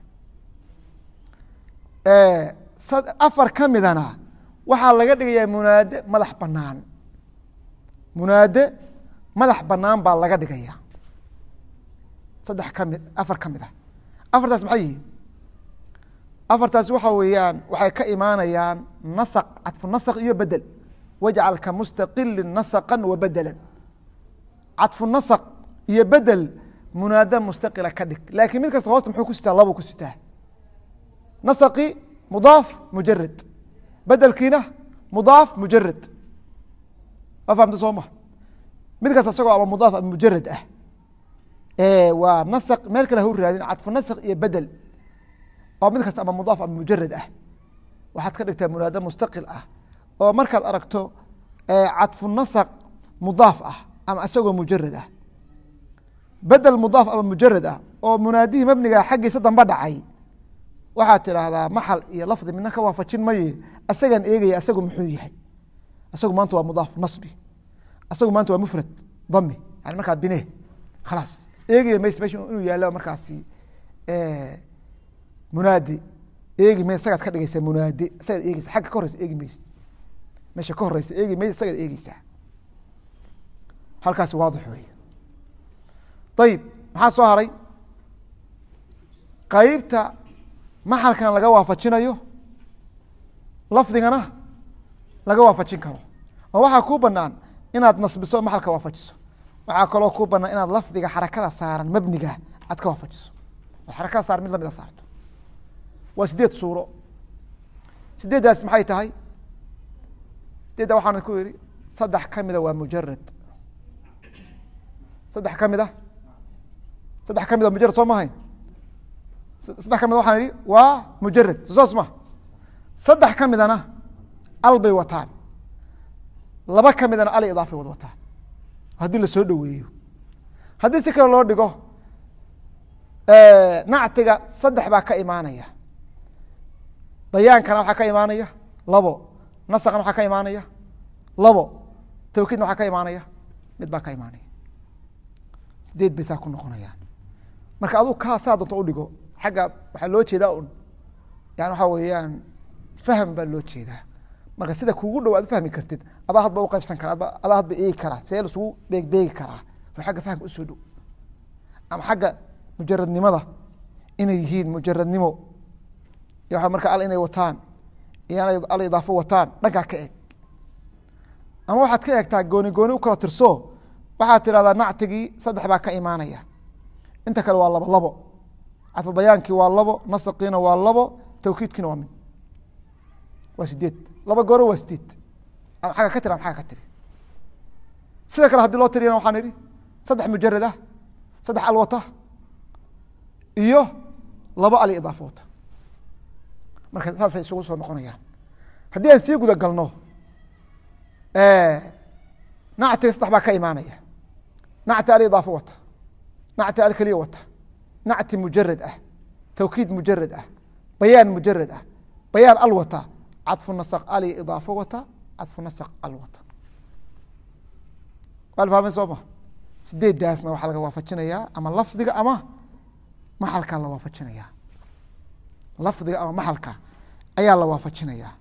afar ka midana waxaa laga dhigayaa munaade madax banaan munaade madax banaan baa laga dhigaya saddex kamid afar ka mid ah afartaas maxay yihiin afartaas waxa weeyaan waxay ka imaanayaan nasq cadfu nasq iyo bedel wajcal ka mustaqili nasqa wa bedelan cadfu nasq iyo bedel munaada mustaqila ka dhig laakiin mid kasta hoosta muxuu ku sitaa labo ku sitaa nasqi mudaaf mujarad bedelkiina mudaaf mujarad afhamta sooma mid kasta isagoo ama mudaaf ama mujarad ah waa nasq meel kale hau raadin cadfu nasq iyo bedel oo mid kasta ama mudaaf ama mujarad ah waxaad ka dhigtaa munaada mustaqil ah oo markaad aragto cadfu nasq mudaaf ah ama isagoo mujarad ah bedel mudaaf ama mujarad ah oo munaadihii mabniga xaggiisa dambe dhacay waxaad tidhaahdaa maxal iyo lafdi midna ka waafajin maye asagaan eegaya asagu muxuu yahay asagu maanta waa mudaaf nasbi asagu maanta waa mufrad dami yani markaa bine khalaas eegaya mays mesh inuu yaalo markaasi munaadi eegi mays isagaad ka dhigaysaa munaadi isagaad eegeysa xagga ka horeysa eegi maysid meesha ka horeysa eegi mays isagaad eegeysaa halkaasi waadix wey ayib maxaa soo haray qeybta maxalkan laga waafajinayo lafdigana laga waafajin karo oo waxaa kuu banaan inaad nasbiso maxalka waafajiso waxaa kaloo kuu banaan inaad lafdiga xarakada saaran mabniga aad ka waafajiso oo xarakada saaran mid lamida saarto waa sideed suuro sideeddaas maxay tahay sideedda waxaan ku yihi saddex kamida waa mujarad saddex kamid a saddex kamid a mujarad soo mahayn saddex kamid waxaan idhi waa mujarad soos ma saddex ka midana al bay wataan laba ka midana al idaafay wad wataan haddii lasoo dhoweeyo haddii si kale loo dhigo nactiga saddex baa ka imaanaya bayaankana waxaa ka imaanaya labo nasaqna waxaa ka imaanaya labo tawkiidna waxaa ka imaanaya mid baa ka imaanaya sideed bay saa ku noqonayaan marka aduu kaa saa doonto udhigo xagga waxaa loo jeedaa un yani waxaa weeyaan fahm baa loo jeedaa marka sida kugu dhow aad ufahmi kartid adaa hadba uqaybsan kara adaa hadba eegi karaa see lasugu beegbeegi karaa oo xagga fahamka usoo dhow ama xagga mujaradnimada inay yihiin mujaradnimo iyo waa marka al inay wataan iyo al idaafo wataan dhankaa ka eeg ama waxaad ka eegtaa gooni gooni ukala tirso waxaad tidhahdaa nactigii saddex baa ka imaanaya inta kale waa labo labo cadfu bayaankii waa labo nasaqiina waa labo tawkiidkiina waa mid waa sideed laba gooro waa sideed ama xagga ka tiri ama xagga ka tiri sida kale haddii loo tiriyana waxaan idhi saddex mujarad ah saddex al wata iyo labo al idaafo wata marka saasay isugu soo noqonayaan haddii aan sii guda galno nactiga saddex baa ka imaanaya nacti al idaafo wata nacti al keliya wata nacti mujarad ah tawkiid mujarad ah bayaan mujarad ah bayaan al wata cadfu nasq al idaafo wata cadfu nasq al wata waa la fahmay soo ma sideeddaasna waxaa laga waafajinayaa ama lafdiga ama maxalkaa la waafajinayaa lafdiga ama maxalka ayaa la waafajinayaa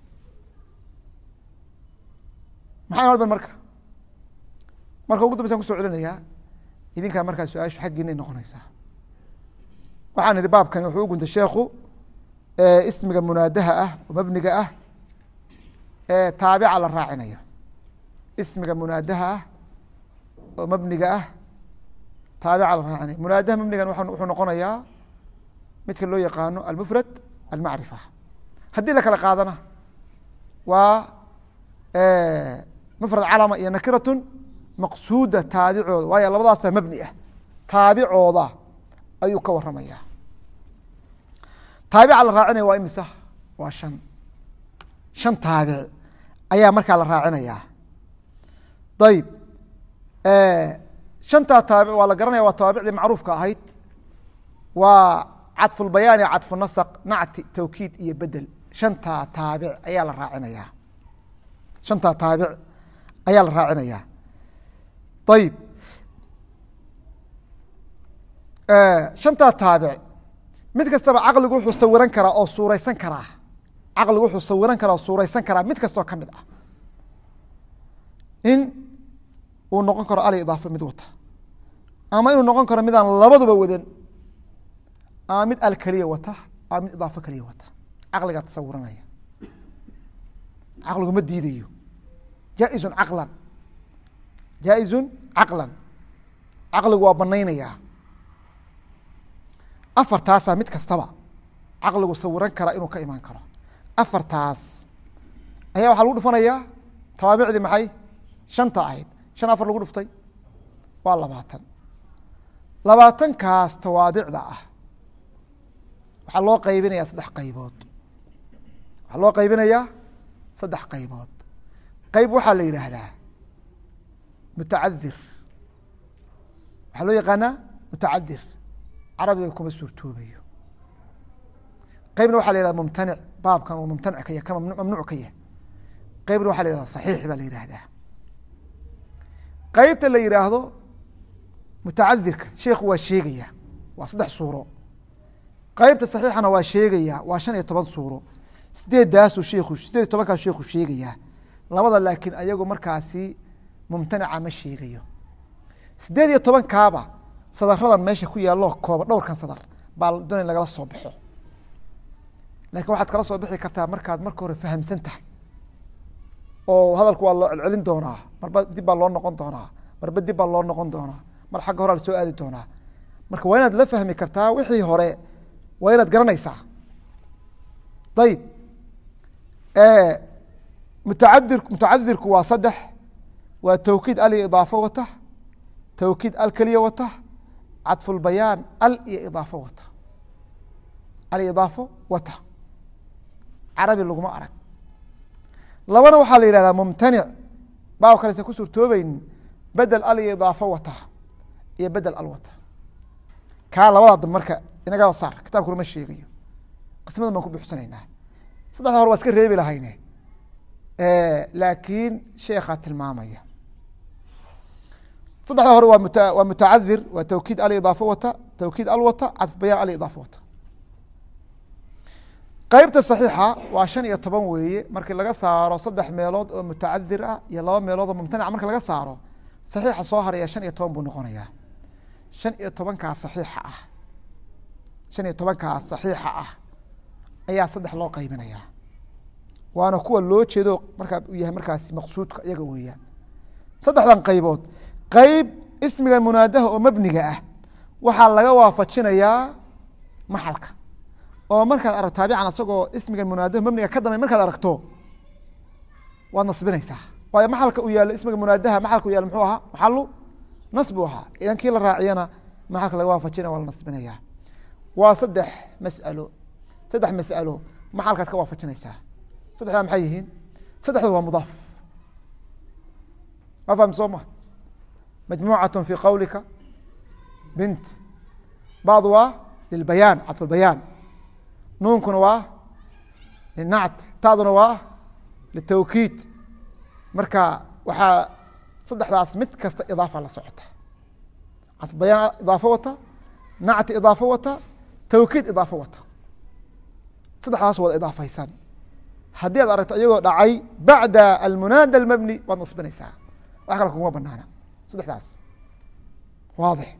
maxay halban marka marka ugu dambaysan kuso celinayaa idinkaa markaa su-aashu xaggiinay noqonaysaa waxaan idhi baabkani wuxuu u guntay sheekhu ismiga munaadaha ah oo mabniga ah ee taabica la raacinayo ismiga munaadaha ah oo mabniga ah taabica la raacinayo munaadaha mabnigan wuxuu noqonayaa midka loo yaqaano almufrad almacrifa haddii la kala qaadana waa mufrad calama iyo nakiratun maqsuuda taabicooda waayo labadaasa mabni ah taabicooda ayuu ka waramaya taabica la raacinaya waa imisa waa shan shan taabic ayaa markaa la raacinaya ayib shantaa taabic waa la garanaya waa tawaabicdii macruufka ahayd waa cadfu lbayaani cadfu nasq nacti tawkiid iyo bedel shantaa taabic ayaa la raacinaya shantaa taabic ayaa la raacinaya ayib shantaa taabic mid kastaba caqligu wuxuu sawiran karaa oo suureysan karaa caqligu wuxuu sawiran karaa oo suureysan karaa mid kastoo ka mid ah in uu noqon karo al idaafo mid wata ama inuu noqon karo midaan labaduba wadan ama mid al keliya wata ama mid idaafo keliya wata caqligaa tasawuranaya caqligu ma diidayo jaa-izun caqlan jaa-izun caqlan caqligu waa banaynayaa afartaasaa mid kastaba caqligu sawiran karaa inuu ka imaan karo afartaas ayaa waxaa lagu dhufanayaa tawaabicdii maxay shanta ahayd shan afar lagu dhuftay waa labaatan labaatankaas tawaabicda ah waxaa loo qaybinayaa saddex qaybood waxaa loo qaybinayaa saddex qaybood qayb waxaa la yidhaahdaa mutacadir waxaa loo yaqaanaa mutacadir carabiga kuma suurtoobayo qaybna waxa la yihahda mumtanic baabkan uu mumtanic ka yahy ka mamnuuc ka yahy qaybna waxa la yihahda saxiix baa la yihahdaa qaybta la yihaahdo mutacadirka sheikhu waa sheegaya waa saddex suuro qaybta saxiixana waa sheegaya waa shan iyo toban suuro sideedaasuu shiku sideed iyo tobankaas sheikhu sheegayaa labada laakiin ayagu markaasi mumtanica ma sheegayo sideed iyo tobankaaba sadaradan meesha ku yaalo kooba dhowrkan sadar baa doon in lagala soo baxo lakin waxaad kala soo bixi kartaa markaad marka hore fahamsan tahay oo hadalku waa loo celcelin doonaa marba dib baa loo noqon doonaa marba dib baa loo noqon doonaa mar xagga hore lasoo aadi doonaa marka waa inaad la fahmi kartaa wixii hore waa inaad garanaysaa ayib mutaadir mutacadirku waa saddex waa tawkiid al iyo idaafo wata tawkiid al keliya wata cadfulbayaan al iyo idaafo wata al idaafo wata carabi laguma arag labana waxaa la yihahdaa mumtanic baa kalesa ku suurtoobeynin bedel al iyo idaafo wata iyo bedel al wata kaa labada dambe marka inagaa saar kitabkuna ma sheegayo qismadan baan ku buuxsanaynaa saddexda hore waa iska reebi lahayne laakiin sheekaa tilmaamaya saddexda hore waa mut waa mutacadir waa tawkiid al idaafo wata tawkiid al wata cadf bayaan al idaafo wata qaybta saxiixa waa shan iyo toban weeye markii laga saaro saddex meelood oo mutacadir ah iyo laba meelood oo mumtanaca marka laga saaro saxiixa soo haraya shan iyo toban buu noqonayaa shan iyo tobankaas saxiixa ah shan iyo tobankaas saxiixa ah ayaa saddex loo qaybinayaa waana kuwa loo jeedo markaa u yahay markaasi maqsuudka iyaga weeyaan saddexdan qaybood qayb ismiga munaadaha oo mabniga ah waxaa laga waafajinayaa maxalka oo markaad aragto taabican asagoo ismiga munaadaha mabniga ka damay markaad aragto waad nasbinaysaa waayo maxalka u yaalo ismiga munaadaha maxalka u yaalo muxuu ahaa maxalu nasb u ahaa idan kii la raaciyana maxalka laga waafajinaya waa la nasbinayaa waa saddex mas'alo saddex mas'alo maxalkaad ka waafajinaysaa saddexdaa maxay yihiin saddexdu waa mudaaf ma faham soo ma majmuucat fi qawlika bint bacd waa lilbayaan cadf lbayaan nuunkuna waa linact taduna waa litawkiid marka waxaa saddexdaas mid kasta idaafa la socota cadf bayaan idaafo wata nacti idaafo wata tawkiid idaafo wata saddexdaas wada idaafaysan haddii aad aragto iyagoo dhacay bacda almunaada almabni waad nasbinaysaa wax kale kuguma banaana saddexdaas waadix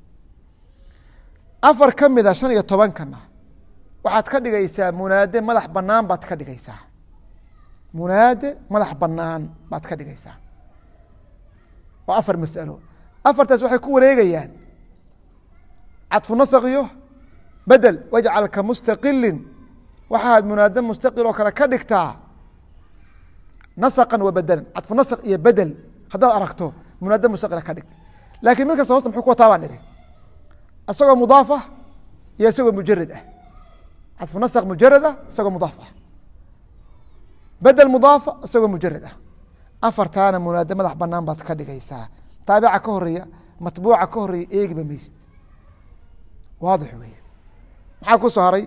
afar ka mida shan iyo tobankana waxaad ka dhigaysaa munaade madax banaan baad ka dhigaysaa munaade madax banaan baad ka dhigaysaa waa afar mas'alo afartaas waxay ku wareegayaan cadfu nasq iyo bedel wajcal ka mustaqilin waxaad munaade mustaqil oo kale ka dhigtaa nasqan wa bedelan cadfu nasq iyo bedel haddaad aragto munaade mustaqila ka dhig lakin mid kasta hosta muxuu ku wataa baan ihi isagoo mudaaf ah iyo isagoo mujarad ah cadfu nasq mujarad ah isagoo mudaaf ah bedel mudaafa isagoo mujarad ah afartaana munaade madax banaan baad ka dhigaysaa taabica ka horeeya matbuuca ka horeeya eegiba maysid waadix wey maxaa ku soo haray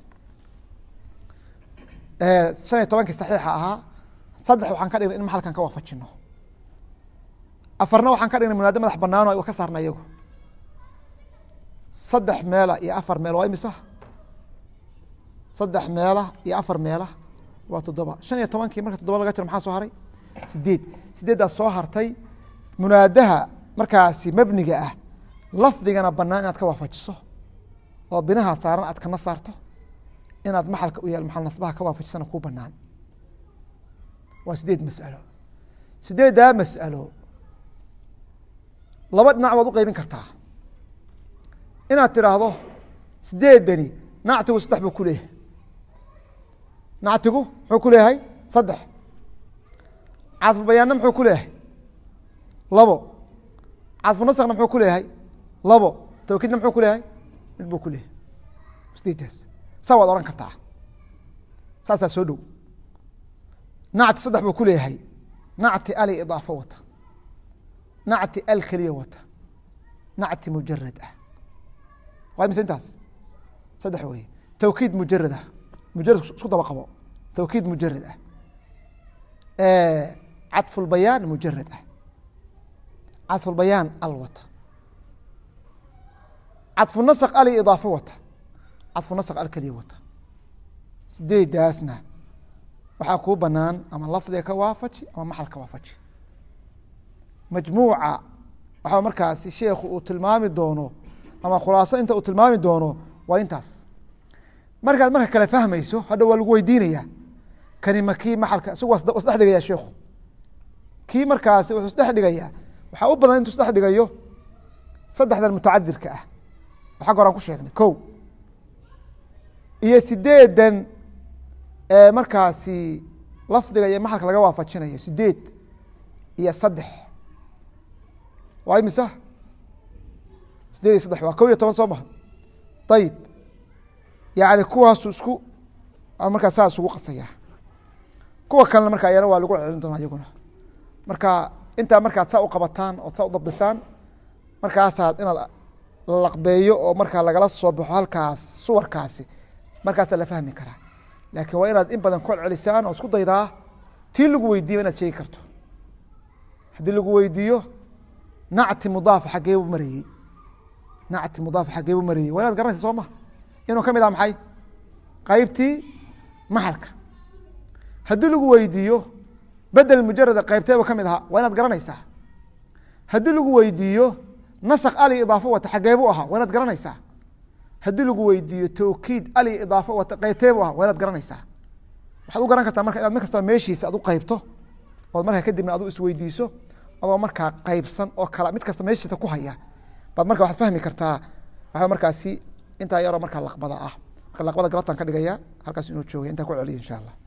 shan iyo tobankii saxiixa ahaa saddex waxaan ka dhignay in maxalkan ka waafajino afarna waxaan ka dhignay munaade madax banaan o ka saarna iyagu saddex meela iyo afar meel waa imisa saddex meela iyo afar meela waa toddoba shan iyo tobankii marka toddoba laga jiro maxaa soo haray sideed sideeddaas soo hartay munaadaha markaasi mebniga ah lafdigana banaan inaad ka waafajiso oo binaha saaran aad kana saarto inaad maxalka u yaal maxal nasbaha ka waafajisana kuu banaan waa sideed mas'alo sideeddaa mas'alo laba dhinac baad u qaybin kartaa inaad tidhaahdo sideedani nactigu saddex buu ku leeyahay nactigu muxuu ku leeyahay saddex cadfu bayaanna muxuu ku leeyahay labo cadfu nasakna muxuu ku leeyahay labo tawkiidna muxuu ku leeyahay mid buu ku leeyahay sideeddaas saa waad ohan kartaa saasaa soo dhow nacti saddex buu ku leeyahay nacti ali idaafo wata nacti al keliya wata nacti mujarad ah waa mise intaas saddex weye tawkiid mujarad ah mujarad isku daba qabo tawkiid mujarad ah cadfu lbayaan mujarad ah cadfu lbayaan al wata cadfu nasq ali idaafo wata cadfu nasq al keliya wata sideedaasna waxaa kuu banaan ama lafdiga ka waafaji ama maxal ka waafaji majmuuca waxaa markaasi sheekhu uu tilmaami doono ama khulaaso inta uu tilmaami doono waa intaas markaad marka kale fahmayso hadha waa lagu weydiinaya kani ma kii maxalka isagu waa isdhex dhigaya sheekhu kii markaasi wuxuu isdhex dhigayaa waxaa u badan intuu isdhex dhigayo saddexdan mutacadirka ah oo xagga horaan ku sheegnay ko iyo sideedan markaasi lafdiga iyo maxalka laga waafajinayo sideed iyo saddex waa imisa sideed iyo saddex waa kow iyo toban soo maha ayib yani kuwaasu isku markaa saa isugu qasaya kuwa kalena marka ayana waa lagu celin doonaa iyaguna marka intaa markaad saa u qabataan ood saa u dabdisaan markaasaad inaad laqbeeyo oo markaa lagala soo baxo halkaas suwarkaasi markaasaa la fahmi karaa laakiin waa inaad in badan ku celcelisaan oo isku daydaa tii lagu weydiiyo inaad sheegi karto haddii lagu weydiiyo nacti mudaafa xaggeebu marayey nacti mudaafa xaggeebu marayey waa inaad garanaysa soo maha inuu ka mid ah maxay qaybtii maxalka haddii lagu weydiiyo bedel mujarada qaybteebu ka mid ahaa waa inaad garanaysaa haddii lagu weydiiyo nasq ali idaafo wata xaggeebu ahaa waa inaad garanaysaa haddii lagu weydiiyo tawkiid ali idaafo wata qaybteebu ahaa waa inaad garanaysaa waxaad u garan kartaa marka inaad mid kastaba meeshiisa ad u qaybto ood markaa kadibna adu isweydiiso adoo markaa qaybsan oo kala mid kasta meeshiisa ku haya baad marka waxaad fahmi kartaa waxaa markaasi intaa yaroo markaa laqbada ah marka laqbada galabtaan ka dhigaya halkaas inuu joogay intaa ku celiya insha allah